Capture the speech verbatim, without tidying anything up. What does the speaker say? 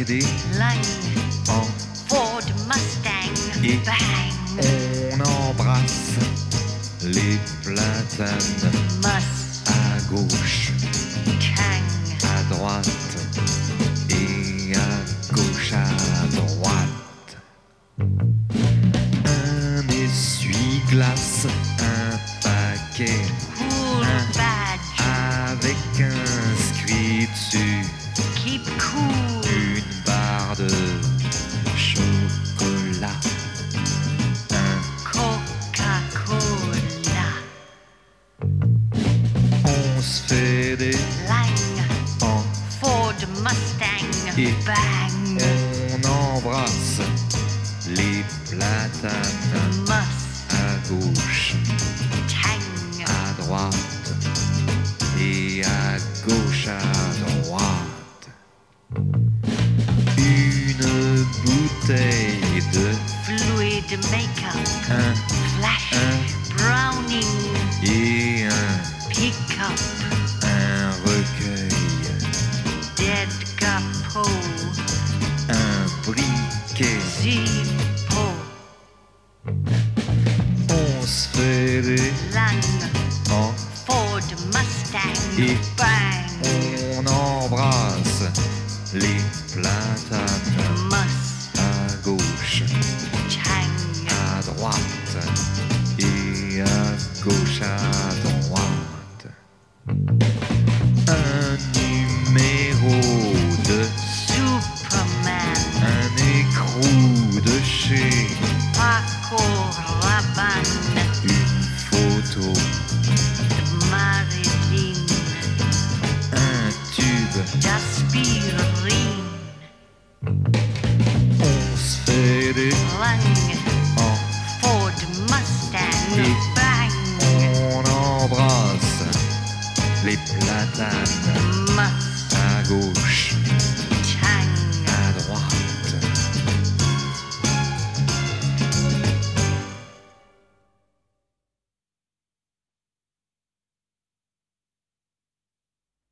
des Line, en Ford Mustang, et bang, on embrasse les platanes Mus, à gauche, Tang, à droite et à gauche, à droite. Un essuie-glace, un paquet Cool Un Badge, avec inscrit dessus Keep Cool, une barre de chocolat. Un Coca-Cola, on se fait des Line, en Ford Mustang, et bang, on embrasse les platanes Mus, à gauche, Tang, à droite et à gauche, à droite. Une bouteille de Fluid Makeup, un Flash, un Browning, et un, Pickup, un recueil, Dead Capo, un briquet. Zippo, On se fait des Lang, en Ford Mustang, Et bang, on embrasse les platanes Mus, à gauche, Tang, à droite et à gauche, à droite. Un numéro de Superman, un écrou de chez Paco Rabanne, une photo, Marilyn, un tube. D'aspirine, On se fait des Lang, en Ford Mustang, et